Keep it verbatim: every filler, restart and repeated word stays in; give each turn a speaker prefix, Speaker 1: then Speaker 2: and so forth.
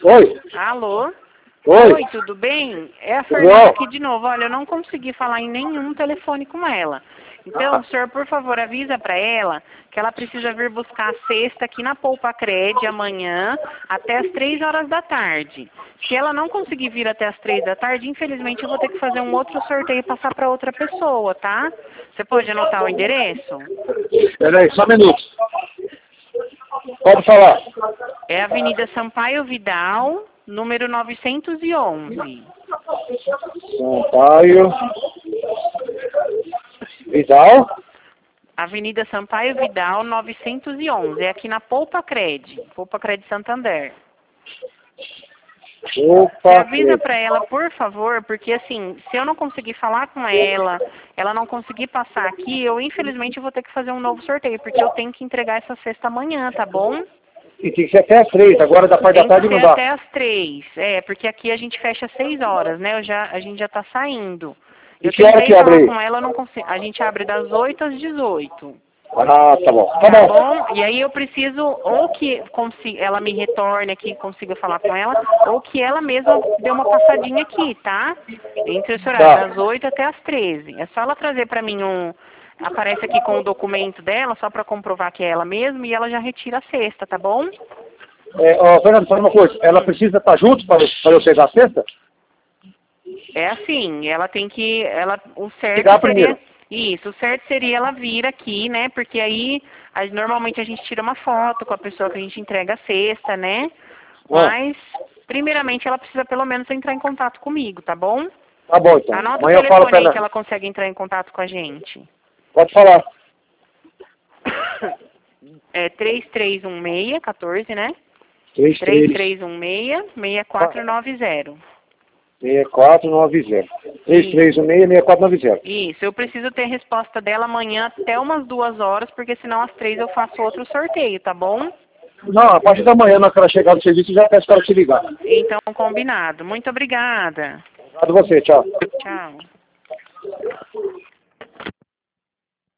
Speaker 1: Oi.
Speaker 2: Alô?
Speaker 1: Oi.
Speaker 2: Oi, tudo bem? É a Fernanda aqui de novo. Olha, eu não consegui falar em nenhum telefone com ela. Então, o senhor, por favor, avisa para ela que ela precisa vir buscar a cesta aqui na Poupa Cred amanhã até as três horas da tarde. Se ela não conseguir vir até as três da tarde, infelizmente eu vou ter que fazer um outro sorteio e passar para outra pessoa, tá? Você pode anotar o endereço?
Speaker 1: Peraí, só um minuto. Pode falar.
Speaker 2: É Avenida Sampaio Vidal, número novecentos e onze.
Speaker 1: Sampaio. Vidal.
Speaker 2: Avenida Sampaio Vidal, novecentos e onze. É aqui na Poupa Cred. Poupa Cred Santander.
Speaker 1: Opa.
Speaker 2: Você avisa para ela, por favor, porque assim, se eu não conseguir falar com ela, ela não conseguir passar aqui, eu infelizmente vou ter que fazer um novo sorteio, porque eu tenho que entregar essa cesta amanhã, tá bom?
Speaker 1: E tem que ser até as três, agora da parte da
Speaker 2: Tem que
Speaker 1: tarde não
Speaker 2: ser
Speaker 1: dá.
Speaker 2: até as três. É, porque aqui a gente fecha às seis horas, né? Eu já, a gente já tá saindo.
Speaker 1: E
Speaker 2: Eu
Speaker 1: que hora
Speaker 2: tentei
Speaker 1: que abre
Speaker 2: falar
Speaker 1: aí?
Speaker 2: com ela, eu não consigo. A gente abre das oito às dezoito.
Speaker 1: Ah, tá bom. Tá
Speaker 2: Tá
Speaker 1: bom.
Speaker 2: bom? E aí eu preciso ou que consiga, ela me retorne aqui, consiga falar com ela, ou que ela mesma dê uma passadinha aqui, tá? Entre esse horário,
Speaker 1: Tá.
Speaker 2: das oito até as treze. É só ela trazer pra mim um... Aparece aqui com o documento dela, só pra comprovar que é ela mesma, e ela já retira a cesta, tá bom?
Speaker 1: É, ó, Fernando, fala uma coisa. Ela
Speaker 2: Hum.
Speaker 1: precisa estar junto para eu pegar a cesta?
Speaker 2: É assim, ela tem que... Ela, o certo
Speaker 1: Ligar
Speaker 2: seria...
Speaker 1: primeiro.
Speaker 2: Isso, o certo seria ela vir aqui, né? Porque aí, a- normalmente a gente tira uma foto com a pessoa que a gente entrega a cesta, né?
Speaker 1: Ah,
Speaker 2: Mas, primeiramente, ela precisa pelo menos entrar em contato comigo, tá bom?
Speaker 1: tá bom, então.
Speaker 2: Anota o
Speaker 1: Amanhã eu falo
Speaker 2: telefone
Speaker 1: pra
Speaker 2: aí que
Speaker 1: ela.
Speaker 2: ela consegue entrar em contato com a gente.
Speaker 1: Pode falar.
Speaker 2: É três três um seis, quatorze, né?
Speaker 1: três
Speaker 2: três
Speaker 1: três
Speaker 2: três um seis, seis quatro nove zero.
Speaker 1: seis quatro nove zero. três
Speaker 2: Isso.
Speaker 1: três um seis, seis quatro nove zero.
Speaker 2: Isso, eu preciso ter resposta dela amanhã até umas duas horas, porque senão às três eu faço outro sorteio, tá bom?
Speaker 1: Não, a partir da manhã, na hora que ela chegar no serviço, eu já peço para ela te ligar.
Speaker 2: Então, combinado. Muito obrigada.
Speaker 1: Obrigado você, tchau.
Speaker 2: Tchau.